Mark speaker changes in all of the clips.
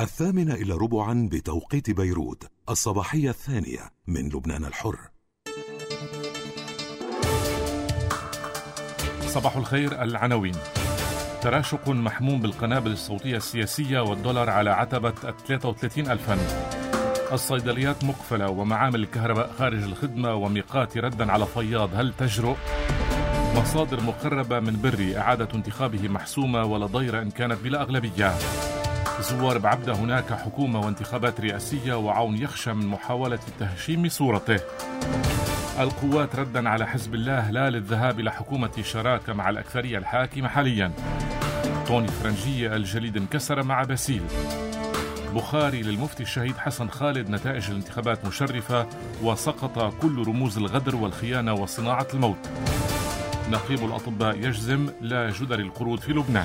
Speaker 1: 8:15 بتوقيت بيروت، الصباحية الثانية من لبنان الحر.
Speaker 2: صباح الخير. العناوين: تراشق محموم بالقنابل الصوتية السياسية والدولار على عتبة 33,000. الصيدليات مقفلة ومعامل الكهرباء خارج الخدمة وميقات ردا على فياض، هل تجرؤ؟ مصادر مقربة من بري إعادة انتخابه محسومة ولا ضير إن كانت بلا أغلبية. زوار بعبدة هناك حكومة وانتخابات رئاسية وعون يخشى من محاولة تهشيم صورته. القوات ردا على حزب الله لا للذهاب إلى حكومة شراكة مع الأكثرية الحاكمة حاليا. طوني فرنجية الجليد انكسر مع باسيل. بخاري للمفتي الشهيد حسن خالد نتائج الانتخابات مشرفة وسقط كل رموز الغدر والخيانة وصناعة الموت. نقيب الأطباء يجزم لا جدر القرود في لبنان.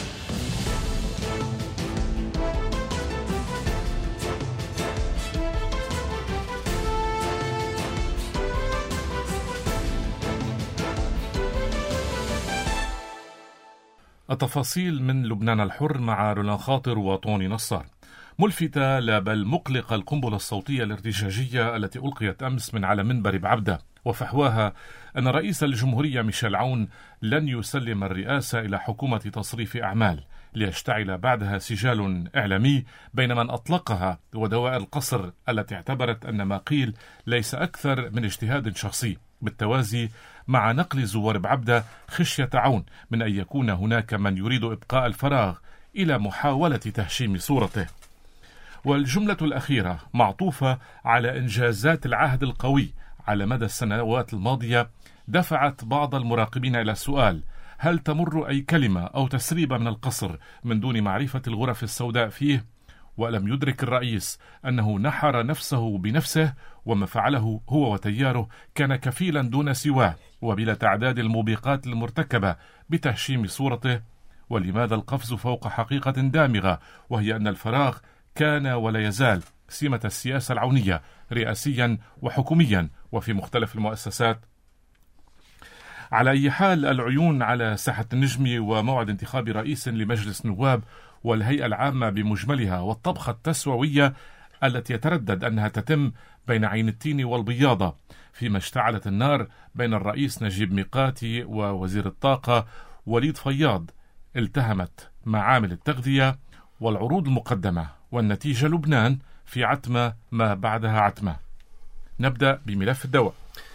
Speaker 2: التفاصيل من لبنان الحر مع رولان خاطر وطوني نصار. ملفتة لا بل مقلقة القنبلة الصوتية الارتجاجية التي ألقيت أمس من على منبر بعبدة، وفحواها أن رئيس الجمهورية ميشيل عون لن يسلم الرئاسة إلى حكومة تصريف أعمال، ليشتعل بعدها سجال إعلامي بين من أطلقها ودوائر القصر التي اعتبرت أن ما قيل ليس أكثر من اجتهاد شخصي، بالتوازي مع نقل زوار بعبدة خشية عون من أن يكون هناك من يريد إبقاء الفراغ إلى محاولة تهشيم صورته. والجملة الأخيرة معطوفة على إنجازات العهد القوي على مدى السنوات الماضية دفعت بعض المراقبين إلى السؤال: هل تمر أي كلمة أو تسريبة من القصر من دون معرفة الغرف السوداء فيه؟ ولم يدرك الرئيس أنه نحر نفسه بنفسه، وما فعله هو وتياره كان كفيلا دون سواه وبلا تعداد الموبقات المرتكبة بتهشيم صورته. ولماذا القفز فوق حقيقة دامغة، وهي أن الفراغ كان ولا يزال سمة السياسة العونية رئاسيا وحكوميا وفي مختلف المؤسسات؟ على أي حال، العيون على ساحة النجم وموعد انتخاب رئيس لمجلس النواب والهيئة العامة بمجملها، والطبخة التسوية التي يتردد أنها تتم بين عين التين والبياضة، فيما اشتعلت النار بين الرئيس نجيب ميقاتي ووزير الطاقة وليد فياض التهمت معامل التغذية والعروض المقدمة، والنتيجة لبنان في عتمة ما بعدها عتمة. نبدأ بملف الدواء.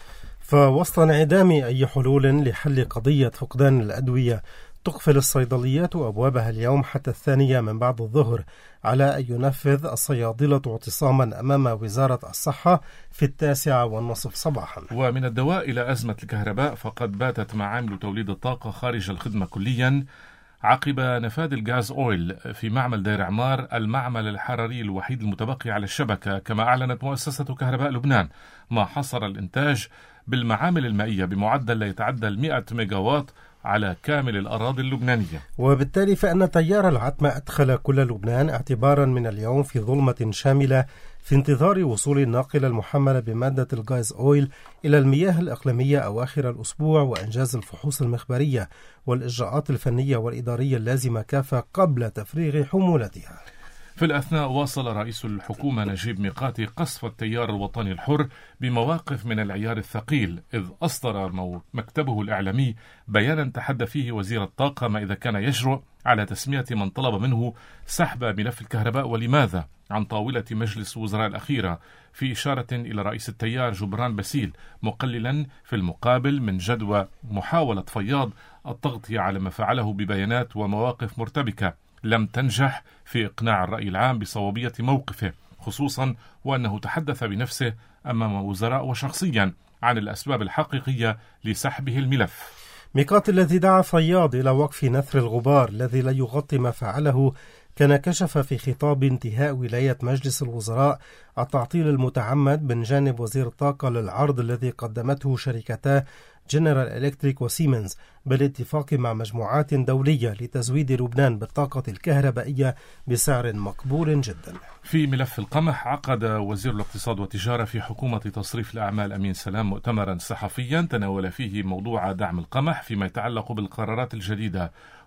Speaker 3: فوسط انعدام أي حلول لحل قضية فقدان الأدوية، تقفل الصيدليات أبوابها اليوم حتى 2 من بعد الظهر، على أن ينفذ الصيادلة اعتصاما أمام وزارة الصحة في 9:30 صباحا.
Speaker 2: ومن الدواء إلى أزمة الكهرباء، فقد باتت معامل توليد الطاقة خارج الخدمة كليا عقب نفاذ الغاز أويل في معمل دير عمار، المعمل الحراري الوحيد المتبقي على الشبكة، كما أعلنت مؤسسة كهرباء لبنان، ما حصر الإنتاج بالمعامل المائية بمعدل لا يتعدى 100 ميجاوات على كامل الأراضي اللبنانية.
Speaker 3: وبالتالي فإن تيار العتمة أدخل كل لبنان اعتبارا من اليوم في ظلمة شاملة في انتظار وصول الناقلة المحملة بمادة الغاز أويل إلى المياه الإقليمية أواخر الأسبوع، وإنجاز الفحوص المخبرية والإجراءات الفنية والإدارية اللازمة كافة قبل تفريغ حمولتها.
Speaker 2: في الأثناء، واصل رئيس الحكومة نجيب ميقاتي قصف التيار الوطني الحر بمواقف من العيار الثقيل، إذ أصدر مكتبه الإعلامي بيانا تحدى فيه وزير الطاقة ما إذا كان يجرؤ على تسمية من طلب منه سحب ملف الكهرباء ولماذا عن طاولة مجلس وزراء الأخيرة، في إشارة إلى رئيس التيار جبران باسيل، مقللا في المقابل من جدوى محاولة فياض التغطية على ما فعله ببيانات ومواقف مرتبكة لم تنجح في إقناع الرأي العام بصوابية موقفه، خصوصا وأنه تحدث بنفسه أمام وزراء وشخصيا عن الأسباب الحقيقية لسحبه الملف.
Speaker 3: ميقات الذي دعا فياض إلى وقف نثر الغبار الذي لا يغطي ما فعله، كان كشف في خطاب انتهاء ولاية مجلس الوزراء التعطيل المتعمد من جانب وزير الطاقة للعرض الذي قدمته شركتا جنرال إلكتريك وسيمنز بالاتفاق مع مجموعات دولية لتزويد لبنان بالطاقة الكهربائية بسعر مقبول جدا.
Speaker 2: في ملف القمح، عقد وزير الاقتصاد والتجارة في حكومة تصريف الأعمال أمين سلام مؤتمرا صحفيا تناول فيه موضوع دعم القمح فيما يتعلق بالقرارات الجديدة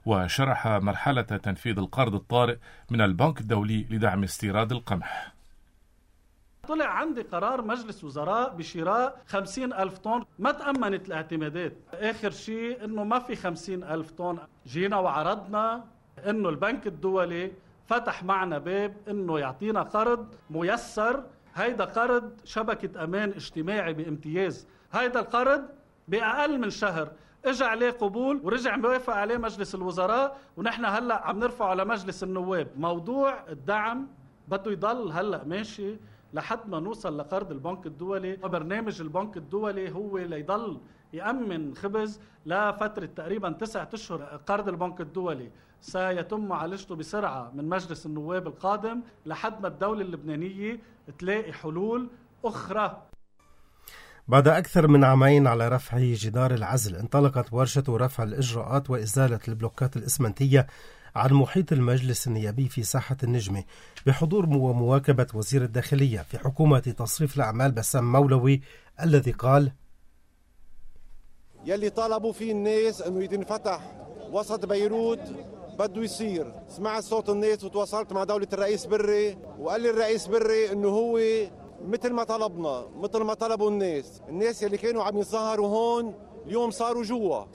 Speaker 2: وشرح مرحلة تنفيذ القرض الطارئ من البنك الدولي لدعم استيراد القمح.
Speaker 4: طلع عندي قرار مجلس وزراء بشراء 50,000 طن، ما تأمنت الاعتمادات. آخر شيء إنه ما في 50,000 طن. جينا وعرضنا إنه البنك الدولي فتح معنا باب إنه يعطينا قرض ميسر. هيدا قرض شبكة أمان اجتماعي بامتياز. هيدا القرض بأقل من شهر اجى عليه قبول ورجع موافق عليه مجلس الوزراء، ونحن هلأ عم نرفعه على مجلس النواب. موضوع الدعم بده يضل هلأ ماشي لحد ما نوصل لقرض البنك الدولي. برنامج البنك الدولي هو ليضل يأمن خبز لفترة تقريبا 9 أشهر. قرض البنك الدولي سيتم معالجته بسرعة من مجلس النواب القادم لحد ما الدولة اللبنانية تلاقي حلول أخرى.
Speaker 3: بعد أكثر من عامين على رفع جدار العزل، انطلقت ورشة رفع الإجراءات وإزالة البلوكات الإسمنتية عن محيط المجلس النيابي في ساحة النجمة بحضور ومواكبة وزير الداخلية في حكومة تصريف الأعمال بسام مولوي، الذي قال:
Speaker 5: يلي طالبوا فيه الناس أنه ينفتح وسط بيروت بده يصير. سمعت صوت الناس وتواصلت مع دولة الرئيس بري، وقال لي الرئيس بري أنه هو مثل ما طلبنا، مثل ما طلبوا الناس يلي كانوا عم يظهروا هون اليوم صاروا جوا.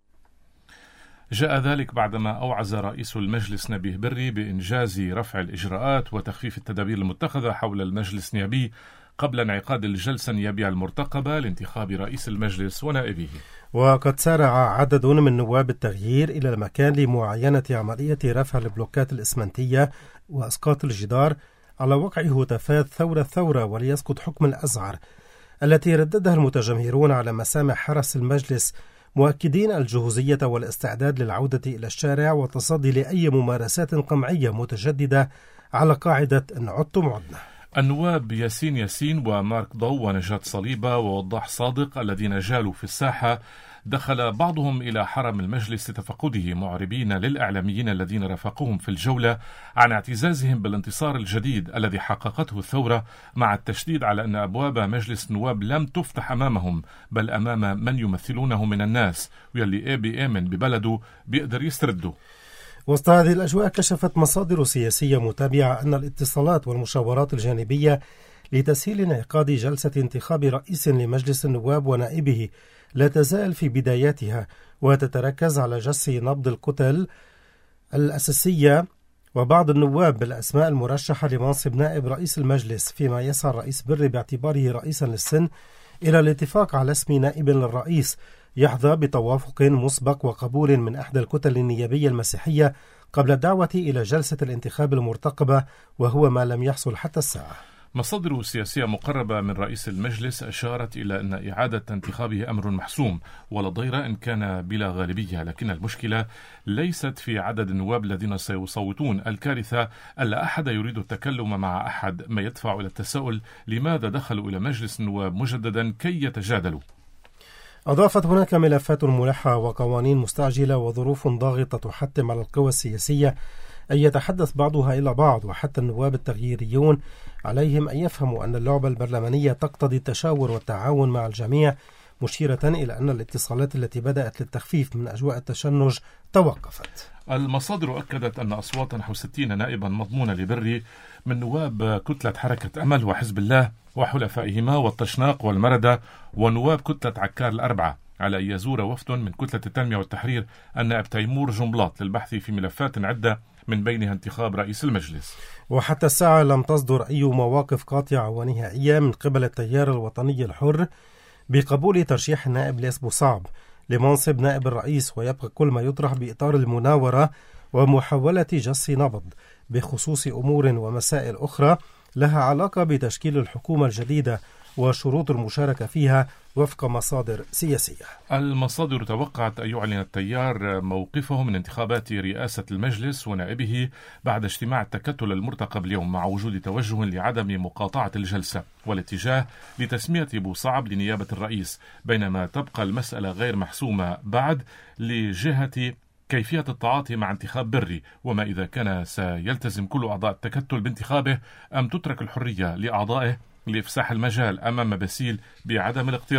Speaker 2: جاء ذلك بعدما أوعز رئيس المجلس نبيه بري بإنجاز رفع الإجراءات وتخفيف التدابير المتخذة حول المجلس النيابي قبل انعقاد الجلسة النيابية المرتقبة لانتخاب رئيس المجلس ونائبه.
Speaker 3: وقد سارع عدد من نواب التغيير إلى المكان لمعاينة عملية رفع البلوكات الإسمنتية وإسقاط الجدار على وقع هتافات ثورة وليسقط حكم الأزعر التي رددها المتجمهرون على مسامع حرس المجلس، مؤكدين الجهوزية والاستعداد للعودة إلى الشارع والتصدي لأي ممارسات قمعية متجددة على قاعدة إن عدتم عدنا.
Speaker 2: النواب ياسين ومارك ضو ونجاة صليبة ووضاح صادق الذين جالوا في الساحة دخل بعضهم إلى حرم المجلس لتفقده، معربين للإعلاميين الذين رافقوهم في الجولة عن اعتزازهم بالانتصار الجديد الذي حققته الثورة، مع التشديد على أن أبواب مجلس النواب لم تفتح أمامهم بل أمام من يمثلونه من الناس، ويلي بيآمن ببلده بيقدر يسترده.
Speaker 3: وسط هذه الأجواء كشفت مصادر سياسية متابعة أن الاتصالات والمشاورات الجانبية لتسهيل انعقاد جلسة انتخاب رئيس لمجلس النواب ونائبه لا تزال في بداياتها، وتتركز على جس نبض الكتل الأساسية وبعض النواب بالأسماء المرشحة لمنصب نائب رئيس المجلس، فيما يسعى الرئيس بري باعتباره رئيسا للسن إلى الاتفاق على اسم نائب للرئيس يحظى بتوافق مسبق وقبول من إحدى الكتل النيابية المسيحية قبل الدعوة إلى جلسة الانتخاب المرتقبة، وهو ما لم يحصل حتى الساعة.
Speaker 2: مصادر سياسية مقربة من رئيس المجلس أشارت إلى أن إعادة انتخابه أمر محسوم ولا ضير إن كان بلا غالبية، لكن المشكلة ليست في عدد النواب الذين سيصوتون. الكارثة ألا أحد يريد التكلم مع أحد، ما يدفع إلى التساؤل لماذا دخلوا إلى مجلس النواب مجددا كي يتجادلوا.
Speaker 3: أضافت هناك ملفات ملحة وقوانين مستعجلة وظروف ضاغطة تحتم على القوى السياسية أن يتحدث بعضها إلى بعض، وحتى النواب التغييريون عليهم أن يفهموا أن اللعبة البرلمانية تقتضي التشاور والتعاون مع الجميع، مشيرة إلى أن الاتصالات التي بدأت للتخفيف من أجواء التشنج توقفت.
Speaker 2: المصادر أكدت أن أصوات نحو 60 نائبا مضمونة لبري من نواب كتلة حركة أمل وحزب الله وحلفائهما والتشناق والمردة، ونواب كتلة عكار الأربعة، على أن يزور وفد من كتلة التنمية والتحرير النائب تيمور جنبلاط للبحث في ملفات عدة من بينها انتخاب رئيس المجلس.
Speaker 3: وحتى الساعة لم تصدر أي مواقف قاطعة ونهائية من قبل التيار الوطني الحر بقبول ترشيح النائب ليس بوصعب لمنصب نائب الرئيس، ويبقى كل ما يطرح بإطار المناورة ومحاولة جس نبض بخصوص أمور ومسائل أخرى لها علاقة بتشكيل الحكومة الجديدة وشروط المشاركة فيها وفق مصادر سياسية.
Speaker 2: المصادر توقعت أن يعلن التيار موقفه من انتخابات رئاسة المجلس ونائبه بعد اجتماع التكتل المرتقب اليوم، مع وجود توجه لعدم مقاطعة الجلسة والاتجاه لتسمية بوصعب لنيابة الرئيس، بينما تبقى المسألة غير محسومة بعد لجهة كيفية التعاطي مع انتخاب بري، وما إذا كان سيلتزم كل أعضاء التكتل بانتخابه أم تترك الحرية لأعضائه لإفساح المجال أمام باسيل بعدم الاقتراع.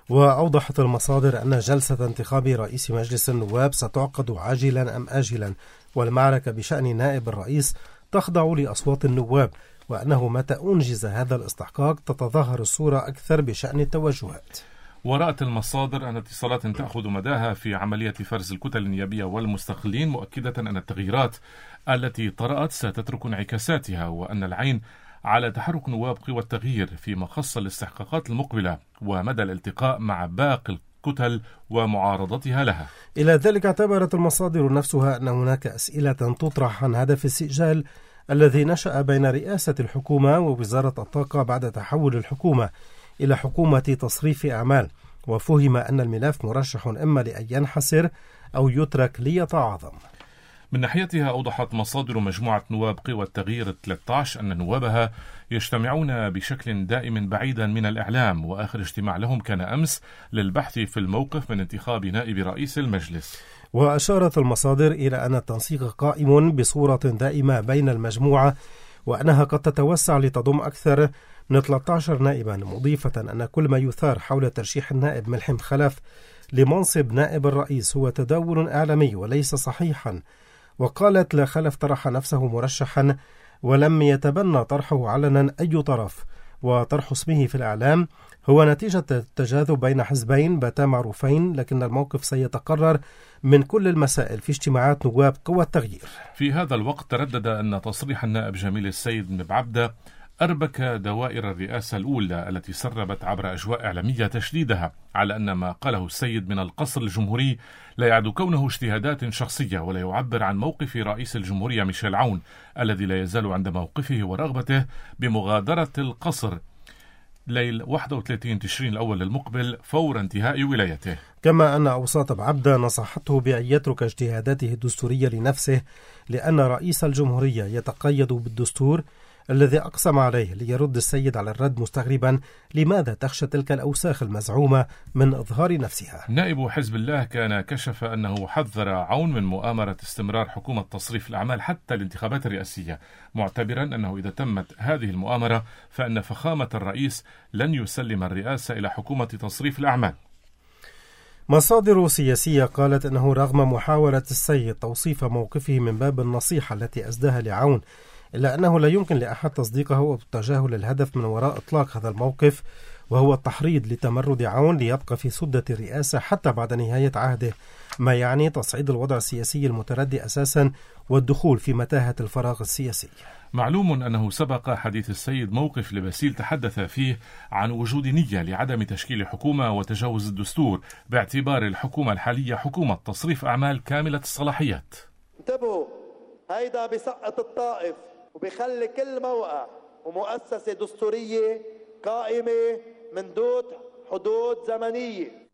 Speaker 3: وأوضحت المصادر أن جلسة انتخاب رئيس مجلس النواب ستعقد عاجلا أم آجلا، والمعركة بشأن نائب الرئيس تخضع لأصوات النواب، وأنه متى أنجز هذا الاستحقاق تتظاهر الصورة أكثر بشأن التوجهات.
Speaker 2: ورأت المصادر أن اتصالات تأخذ مداها في عملية فرز الكتل النيابية والمستقلين، مؤكدة أن التغييرات التي طرأت ستترك انعكاساتها، وأن العين على تحرك نواب قوى التغيير فيما خص الاستحقاقات المقبلة ومدى الالتقاء مع باقي الكتل ومعارضتها لها.
Speaker 3: إلى ذلك اعتبرت المصادر نفسها أن هناك أسئلة تطرح عن هدف السجال الذي نشأ بين رئاسة الحكومة ووزارة الطاقة بعد تحول الحكومة إلى حكومة تصريف أعمال، وفهم أن الملف مرشح إما لأن ينحسر أو يترك ليتعاظم.
Speaker 2: من ناحيتها أوضحت مصادر مجموعة نواب قوى التغيير 13 أن نوابها يجتمعون بشكل دائم بعيدا من الإعلام، وآخر اجتماع لهم كان أمس للبحث في الموقف من انتخاب نائب رئيس المجلس.
Speaker 3: وأشارت المصادر إلى أن التنسيق قائم بصورة دائمة بين المجموعة، وأنها قد تتوسع لتضم أكثر من 13 نائبا، مضيفة أن كل ما يثار حول ترشيح النائب ملحم خلف لمنصب نائب الرئيس هو تداول إعلامي وليس صحيحا. وقالت لا خلف طرح نفسه مرشحا ولم يتبنى طرحه علنا أي طرف، وطرح اسمه في الإعلام هو نتيجة التجاذب بين حزبين باتا معروفين، لكن الموقف سيتقرر من كل المسائل في اجتماعات نواب قوى التغيير.
Speaker 2: في هذا الوقت تردد أن تصريح النائب جميل السيد بن بعبدة أربك دوائر الرئاسة الأولى التي سربت عبر أجواء إعلامية تشديدها، على أن ما قاله السيد من القصر الجمهوري لا يعد كونه اجتهادات شخصية ولا يعبر عن موقف رئيس الجمهورية ميشيل عون الذي لا يزال عند موقفه ورغبته بمغادرة القصر ليل 31 تشرين الأول المقبل فور انتهاء ولايته.
Speaker 3: كما أن أوساط بعبدة نصحته بأن يترك اجتهاداته الدستورية لنفسه، لأن رئيس الجمهورية يتقيد بالدستور الذي أقسم عليه، ليرد السيد على الرد مستغربا لماذا تخشى تلك الأوساخ المزعومة من إظهار نفسها.
Speaker 2: نائب حزب الله كان كشف أنه حذر عون من مؤامرة استمرار حكومة تصريف الأعمال حتى الانتخابات الرئاسية، معتبرا أنه إذا تمت هذه المؤامرة فإن فخامة الرئيس لن يسلم الرئاسة إلى حكومة تصريف الأعمال.
Speaker 3: مصادر سياسية قالت أنه رغم محاولة السيد توصيف موقفه من باب النصيحة التي أسداها لعون، إلا أنه لا يمكن لأحد تصديقه أو تجاهل الهدف من وراء إطلاق هذا الموقف، وهو التحريض لتمرد عون ليبقى في سدة الرئاسة حتى بعد نهاية عهده، ما يعني تصعيد الوضع السياسي المتردي أساسا والدخول في متاهة الفراغ السياسي.
Speaker 2: معلوم أنه سبق حديث السيد موقف لباسيل تحدث فيه عن وجود نية لعدم تشكيل حكومة وتجاوز الدستور، باعتبار الحكومة الحالية حكومة تصريف أعمال كاملة الصلاحيات.
Speaker 6: انتبهوا، هيدا بسقط الطائف وبيخلي كل موقع ومؤسسة دستورية قائمة من دون حدود زمنية.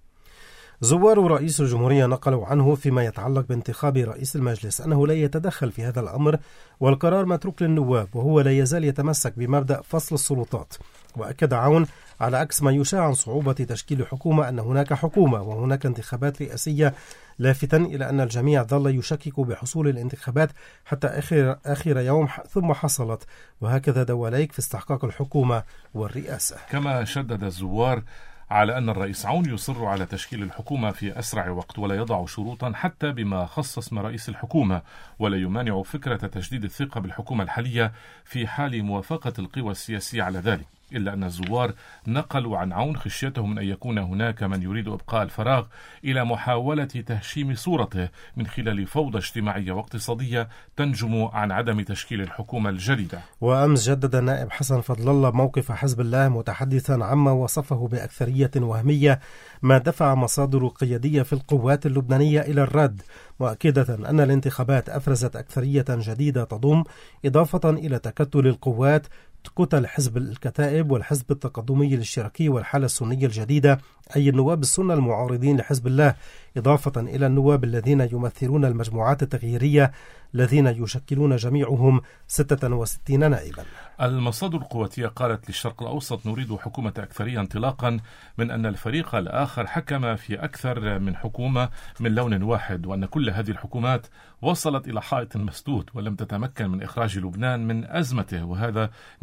Speaker 3: زوار رئيس الجمهورية نقلوا عنه فيما يتعلق بانتخاب رئيس المجلس أنه لا يتدخل في هذا الأمر والقرار متروك للنواب، وهو لا يزال يتمسك بمبدأ فصل السلطات. وأكد عون على عكس ما يشاع عن صعوبة تشكيل حكومة أن هناك حكومة وهناك انتخابات رئاسية، لافتا إلى أن الجميع ظل يشكك بحصول الانتخابات حتى آخر يوم ثم حصلت، وهكذا دواليك في استحقاق الحكومة والرئاسة.
Speaker 2: كما شدد الزوار على أن الرئيس عون يصر على تشكيل الحكومة في أسرع وقت ولا يضع شروطا حتى بما خص اسم رئيس الحكومة، ولا يمانع فكرة تجديد الثقة بالحكومة الحالية في حال موافقة القوى السياسية على ذلك، إلا أن الزوار نقلوا عن عون خشيته من أن يكون هناك من يريد إبقاء الفراغ إلى محاولة تهشيم صورته من خلال فوضى اجتماعية واقتصادية تنجم عن عدم تشكيل الحكومة الجديدة.
Speaker 3: وأمس جدد النائب حسن فضل الله موقف حزب الله متحدثا عما وصفه بأكثرية وهمية، ما دفع مصادر قيادية في القوات اللبنانية إلى الرد، مؤكدة أن الانتخابات أفرزت أكثرية جديدة تضم إضافة إلى تكتل القوات كتل حزب الكتائب والحزب التقدمي الاشتراكي والحالة السنية الجديدة، أي النواب السنة المعارضين لحزب الله، إضافة إلى النواب الذين يمثلون المجموعات التغييرية الذين يشكلون جميعهم 66 نائبا.
Speaker 2: المصادر القواتية قالت للشرق الأوسط: نريد حكومة أكثرية انطلاقا من أن الفريق الآخر حكم في أكثر من حكومة من لون واحد، وأن كل هذه الحكومات وصلت إلى حائط مسدود ولم تتمكن من إخراج لبنان من أزمته، وهذا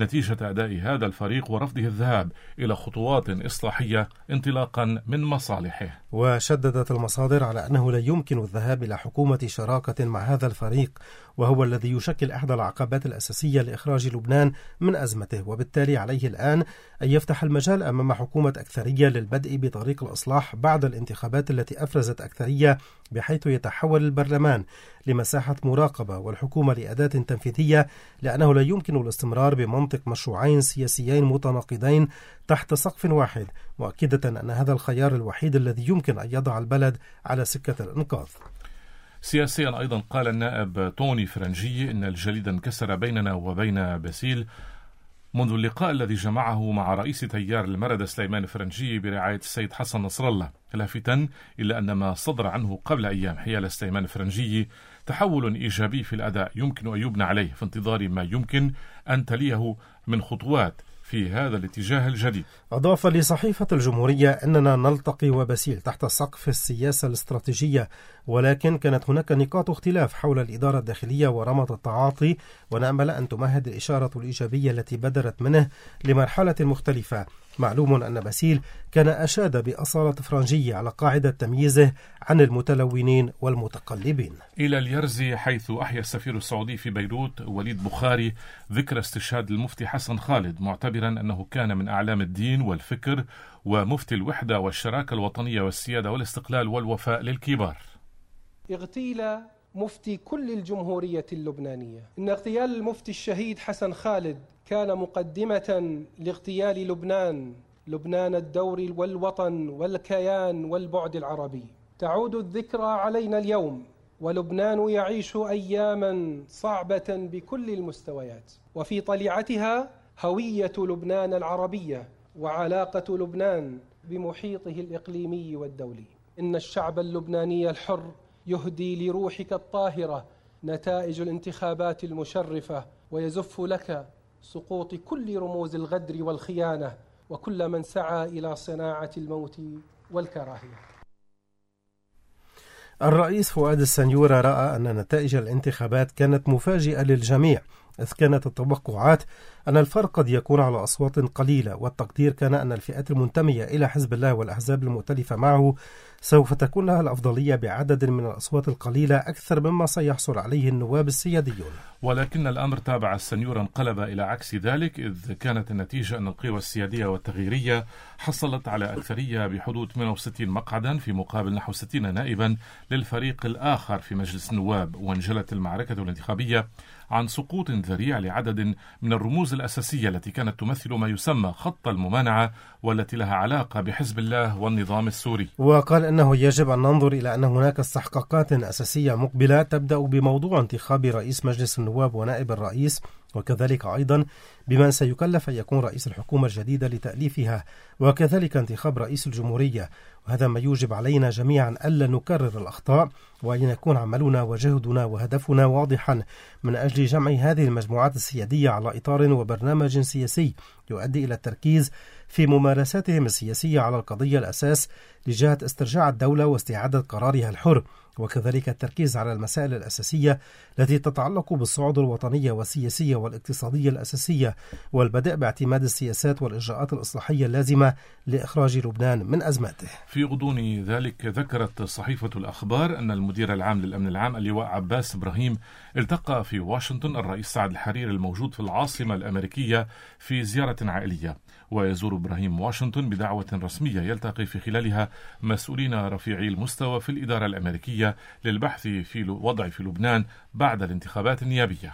Speaker 2: نتيجة أداء هذا الفريق ورفضه الذهاب إلى خطوات إصلاحية انطلاقا من مصالحه.
Speaker 3: وشددت المصادر على أنه لا يمكن الذهاب إلى حكومة شراكة مع هذا الفريق، وهو الذي يشكل إحدى العقبات الأساسية لإخراج لبنان من أزمته، وبالتالي عليه الآن أن يفتح المجال أمام حكومة أكثرية للبدء بطريق الإصلاح بعد الانتخابات التي أفرزت أكثرية، بحيث يتحول البرلمان لمساحة مراقبة والحكومة لأداة تنفيذية، لأنه لا يمكن الاستمرار بمنطق مشروعين سياسيين متناقضين تحت سقف واحد، مؤكدة أن هذا الخيار الوحيد الذي يمكن أن يضع البلد على سكة الإنقاذ.
Speaker 2: سياسيا أيضا قال النائب توني فرنجي إن الجليد انكسر بيننا وبين باسيل منذ اللقاء الذي جمعه مع رئيس تيار المردة سليمان فرنجي برعاية السيد حسن نصر الله، لافتا إلى أن ما صدر عنه قبل أيام حيال سليمان فرنجي تحول إيجابي في الأداء يمكن أن يبنى عليه في انتظار ما يمكن أن تليه من خطوات في هذا الاتجاه الجديد.
Speaker 3: أضاف لصحيفة الجمهورية أننا نلتقي وباسيل تحت سقف السياسة الاستراتيجية، ولكن كانت هناك نقاط اختلاف حول الإدارة الداخلية ورمط التعاطي، ونأمل أن تمهد الإشارة الإيجابية التي بدرت منه لمرحلة مختلفة. معلوم أن باسيل كان أشاد بأصالة فرنجية على قاعدة تمييزه عن المتلونين والمتقلبين.
Speaker 2: إلى اليرزي، حيث أحيا السفير السعودي في بيروت وليد بخاري ذكرى استشهاد المفتي حسن خالد، معتبرا أنه كان من أعلام الدين والفكر ومفتي الوحدة والشراكة الوطنية والسيادة والاستقلال والوفاء للكبار.
Speaker 7: اغتيل مفتي كل الجمهورية اللبنانية. إن اغتيال المفتي الشهيد حسن خالد كان مقدمة لاغتيال لبنان الدور والوطن والكيان والبعد العربي. تعود الذكرى علينا اليوم، ولبنان يعيش أياما صعبة بكل المستويات، وفي طليعتها هوية لبنان العربية وعلاقة لبنان بمحيطه الإقليمي والدولي. إن الشعب اللبناني الحر يهدي لروحك الطاهرة نتائج الانتخابات المشرفة، ويزف لك سقوط كل رموز الغدر والخيانة وكل من سعى إلى صناعة الموت والكراهية.
Speaker 3: الرئيس فؤاد السنيورة رأى أن نتائج الانتخابات كانت مفاجئة للجميع، إذ كانت التوقعات أن الفرق قد يكون على أصوات قليلة، والتقدير كان أن الفئات المنتمية إلى حزب الله والأحزاب المؤتلفة معه سوف تكون لها الأفضلية بعدد من الأصوات القليلة أكثر مما سيحصل عليه النواب السياديون.
Speaker 2: ولكن الأمر تابع السنيورة انقلب إلى عكس ذلك، إذ كانت النتيجة أن القوى السيادية والتغييرية حصلت على أكثرية بحدود 68 مقعدا في مقابل نحو 60 نائبا للفريق الآخر في مجلس النواب، وانجلت المعركة الانتخابية عن سقوط ذريع لعدد من الرموز الأساسية التي كانت تمثل ما يسمى خط الممانعة، والتي لها علاقة بحزب الله والنظام السوري.
Speaker 3: وقال أنه يجب أن ننظر إلى أن هناك استحقاقات أساسية مقبلة تبدأ بموضوع انتخاب رئيس مجلس النواب ونائب الرئيس، وكذلك أيضا بمن سيكلف أن يكون رئيس الحكومة الجديدة لتأليفها، وكذلك انتخاب رئيس الجمهورية. وهذا ما يوجب علينا جميعا ألا نكرر الأخطاء، وأن يكون عملنا وجهدنا وهدفنا واضحا من أجل جمع هذه المجموعات السيادية على إطار وبرنامج سياسي يؤدي إلى التركيز في ممارساتهم السياسية على القضية الأساس لجهة استرجاع الدولة واستعادة قرارها الحر، وكذلك التركيز على المسائل الأساسية التي تتعلق بالصعود الوطنية والسياسية والاقتصادية الأساسية، والبدء باعتماد السياسات والإجراءات الإصلاحية اللازمة لإخراج لبنان من أزماته.
Speaker 2: في غضون ذلك ذكرت صحيفة الأخبار أن المدير العام للأمن العام اللواء عباس إبراهيم التقى في واشنطن الرئيس سعد الحريري الموجود في العاصمة الأمريكية في زيارة عائلية. ويزور إبراهيم واشنطن بدعوة رسمية يلتقي في خلالها مسؤولين رفيعي المستوى في الإدارة الأمريكية للبحث في الوضع في لبنان بعد الانتخابات النيابية.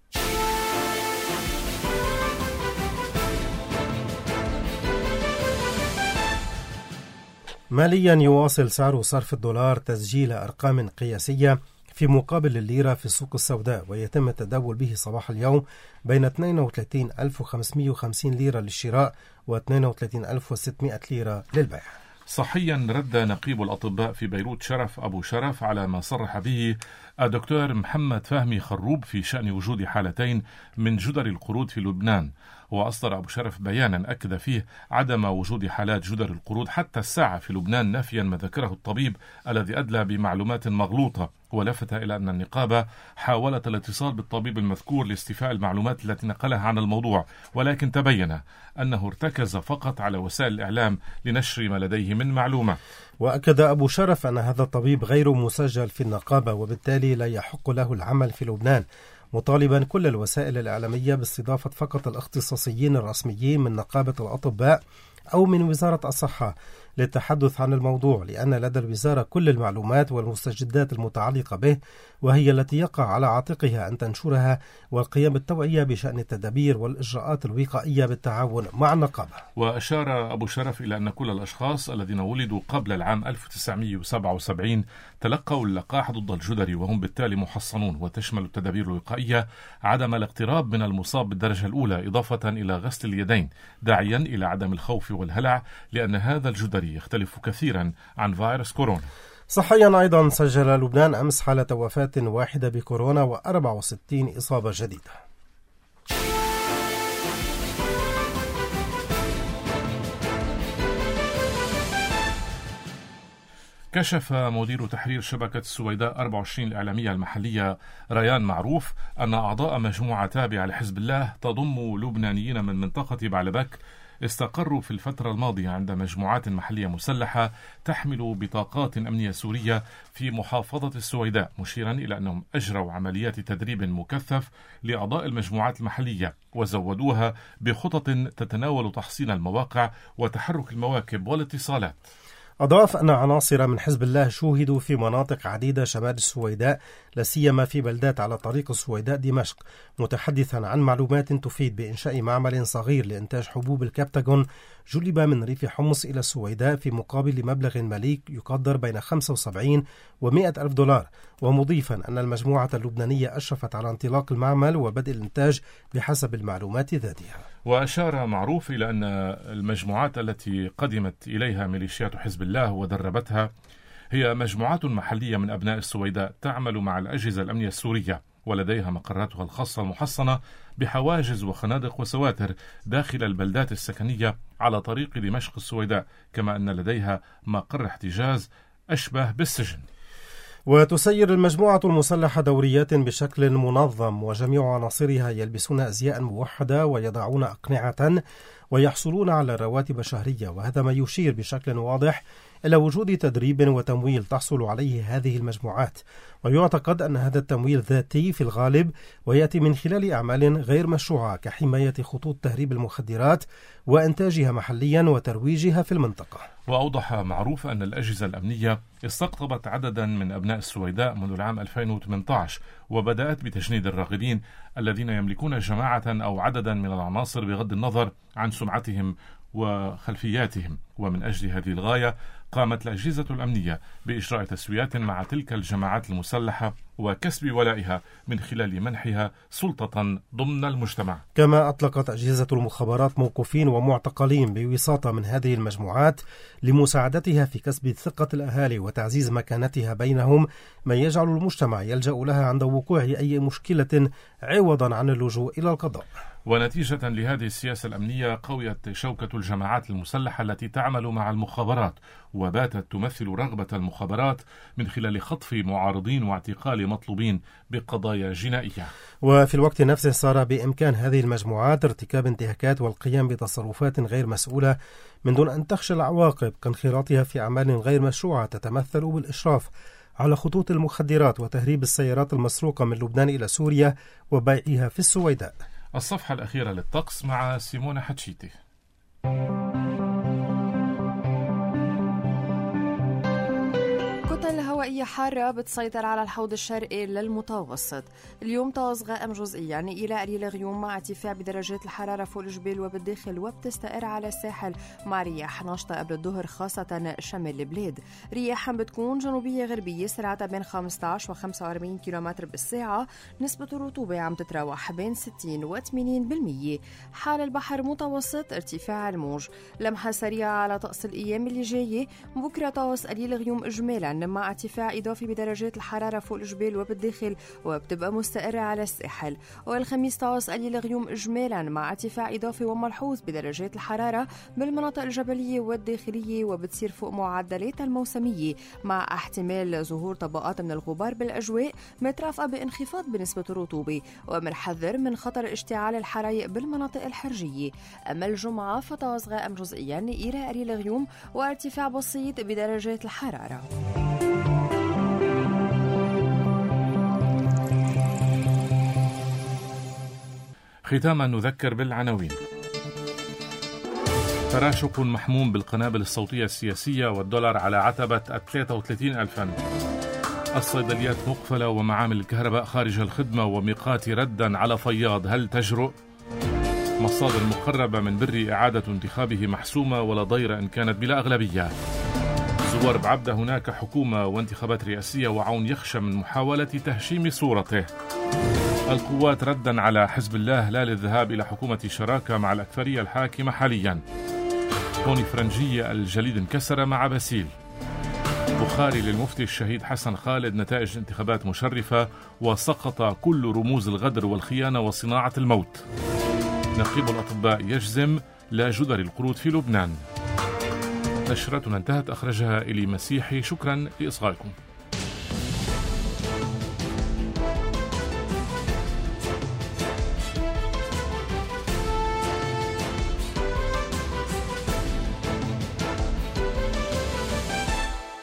Speaker 3: ماليا يواصل سعر صرف الدولار تسجيل أرقام قياسية في مقابل الليرة في السوق السوداء، ويتم التداول به صباح اليوم بين 32,550 ليرة للشراء و 32,600 ليرة للبيع.
Speaker 2: صحيا رد نقيب الأطباء في بيروت شرف أبو شرف على ما صرح به الدكتور محمد فهمي خروب في شأن وجود حالتين من جدر القرود في لبنان. وأصدر أبو شرف بيانا أكد فيه عدم وجود حالات جدر القرود حتى الساعة في لبنان، نافيا ما ذكره الطبيب الذي أدلى بمعلومات مغلوطة، ولفت إلى أن النقابة حاولت الاتصال بالطبيب المذكور لاستيفاء المعلومات التي نقلها عن الموضوع، ولكن تبين أنه ارتكز فقط على وسائل الإعلام لنشر ما لديه من معلومة.
Speaker 3: وأكد أبو شرف أن هذا الطبيب غير مسجل في النقابة وبالتالي لا يحق له العمل في لبنان، مطالبا كل الوسائل الإعلامية باستضافة فقط الاختصاصيين الرسميين من نقابة الأطباء أو من وزارة الصحة للتحدث عن الموضوع، لأن لدى الوزارة كل المعلومات والمستجدات المتعلقة به، وهي التي يقع على عاتقها أن تنشرها والقيام بالتوعية بشأن التدابير والإجراءات الوقائية بالتعاون مع النقابة.
Speaker 2: وأشار أبو شرف إلى أن كل الأشخاص الذين ولدوا قبل العام 1977 تلقوا اللقاح ضد الجدري وهم بالتالي محصنون، وتشمل التدابير الوقائية عدم الاقتراب من المصاب بالدرجة الأولى إضافة إلى غسل اليدين، داعيا إلى عدم الخوف والهلع لأن هذا الجدري يختلف كثيرا عن فيروس كورونا.
Speaker 3: صحيا أيضا سجل لبنان أمس حالة وفاة واحدة بكورونا و64 إصابة جديدة.
Speaker 2: كشف مدير تحرير شبكة السويداء 24 الإعلامية المحلية ريان معروف أن أعضاء مجموعة تابعة لحزب الله تضم لبنانيين من منطقة بعلبك استقروا في الفترة الماضية عند مجموعات محلية مسلحة تحمل بطاقات أمنية سورية في محافظة السويداء، مشيرا إلى أنهم أجروا عمليات تدريب مكثف لأعضاء المجموعات المحلية وزودوها بخطط تتناول تحصين المواقع وتحرك المواكب والاتصالات.
Speaker 3: أضاف أن عناصر من حزب الله شوهدوا في مناطق عديدة شمال السويداء، لا سيما في بلدات على طريق السويداء دمشق، متحدثا عن معلومات تفيد بإنشاء معمل صغير لإنتاج حبوب الكبتاغون جلب من ريف حمص إلى السويداء في مقابل مبلغ مالي يقدر بين 75 و100 ألف دولار، ومضيفا أن المجموعة اللبنانية أشرفت على انطلاق المعمل وبدء الإنتاج بحسب المعلومات ذاتها.
Speaker 2: وأشار معروف إلى أن المجموعات التي قدمت إليها ميليشيات حزب الله ودربتها هي مجموعات محلية من أبناء السويداء تعمل مع الأجهزة الأمنية السورية، ولديها مقراتها الخاصة المحصنة بحواجز وخنادق وسواتر داخل البلدات السكنية على طريق دمشق السويداء، كما أن لديها مقر احتجاز أشبه بالسجن.
Speaker 3: وتسير المجموعة المسلحة دوريات بشكل منظم، وجميع عناصرها يلبسون أزياء موحدة ويضعون أقنعة ويحصلون على رواتب شهرية، وهذا ما يشير بشكل واضح إلى وجود تدريب وتمويل تحصل عليه هذه المجموعات، ويعتقد أن هذا التمويل ذاتي في الغالب ويأتي من خلال أعمال غير مشروعة كحماية خطوط تهريب المخدرات وإنتاجها محليا وترويجها في المنطقة.
Speaker 2: وأوضح معروف أن الأجهزة الأمنية استقطبت عددا من أبناء السويداء منذ العام 2018 وبدأت بتجنيد الراغبين الذين يملكون جماعة أو عددا من العناصر بغض النظر عن سمعتهم وخلفياتهم، ومن أجل هذه الغاية قامت الأجهزة الأمنية بإجراء تسويات مع تلك الجماعات المسلحة وكسب ولائها من خلال منحها سلطة ضمن المجتمع.
Speaker 3: كما أطلقت أجهزة المخابرات موقوفين ومعتقلين بوساطة من هذه المجموعات لمساعدتها في كسب ثقة الأهالي وتعزيز مكانتها بينهم، ما يجعل المجتمع يلجأ لها عند وقوع أي مشكلة عوضا عن اللجوء إلى القضاء.
Speaker 2: ونتيجة لهذه السياسة الأمنية قويت شوكة الجماعات المسلحة التي تعمل مع المخابرات، وباتت تمثل رغبة المخابرات من خلال خطف معارضين واعتقال مطلوبين بقضايا جنائية.
Speaker 3: وفي الوقت نفسه صار بإمكان هذه المجموعات ارتكاب انتهاكات والقيام بتصرفات غير مسؤولة من دون أن تخشى العواقب كانخراطها في أعمال غير مشروعة تتمثل بالإشراف على خطوط المخدرات وتهريب السيارات المسروقة من لبنان إلى سوريا وبيعها في السويداء.
Speaker 2: الصفحة الأخيرة للطقس مع سيمونة حتشيتي.
Speaker 8: كتل هوائية حارة بتسيطر على الحوض الشرقي للمتوسط. اليوم طقس غائم جزئيا إلى قليل غيوم مع ارتفاع بدرجات الحرارة فوق الجبال وبالداخل، وبتستقر على الساحل مع رياح ناشطة قبل الظهر خاصة شمال البلاد. رياح بتكون جنوبية غربية سرعتها بين 15 و 45 كيلومتر بالساعة. نسبة الرطوبة عم تتراوح بين 60 و 80%. حال البحر متوسط ارتفاع الموج. لمحة سريعة على طقس الأيام اللي جاية. بكرة طقس قليل غيوم إجمالا مع ارتفاع ارتفاع إضافي بدرجات الحرارة فوق الجبال وبالداخل وبتبقى مستقرة على الساحل. والخميس طقس قليل الغيوم إجمالا مع ارتفاع إضافي وملحوظ بدرجات الحرارة بالمناطق الجبلية والداخلية وبتصير فوق معدلاتها الموسمية مع احتمال ظهور طبقات من الغبار بالأجواء مترافقة بانخفاض بنسبة الرطوبة ومنحذر من خطر اشتعال الحرايق بالمناطق الحرجية. أما الجمعة فطقس غائم جزئيا إلى قليل غيوم وارتفاع بسيط بدرجات الحرارة.
Speaker 2: ختاما نذكر بالعناوين. تراشق محموم بالقنابل الصوتية السياسية والدولار على عتبة 33,000. الصيدليات مقفلة ومعامل الكهرباء خارج الخدمة وميقات ردا على فياض، هل تجرؤ؟ مصادر مقربة من بري إعادة انتخابه محسومة ولا ضير إن كانت بلا أغلبية. زوار بعبدة هناك حكومة وانتخابات رئاسية وعون يخشى من محاولة تهشيم صورته. القوات ردا على حزب الله لا للذهاب إلى حكومة شراكة مع الأكثرية الحاكمة حاليا. توني فرنجية الجليد انكسر مع باسيل. بخاري للمفتي الشهيد حسن خالد نتائج انتخابات مشرفة وسقط كل رموز الغدر والخيانة وصناعة الموت. نقيب الأطباء يجزم لا جدر القرود في لبنان. نشرتنا انتهت، أخرجها إلي مسيحي. شكرا لإصغائكم.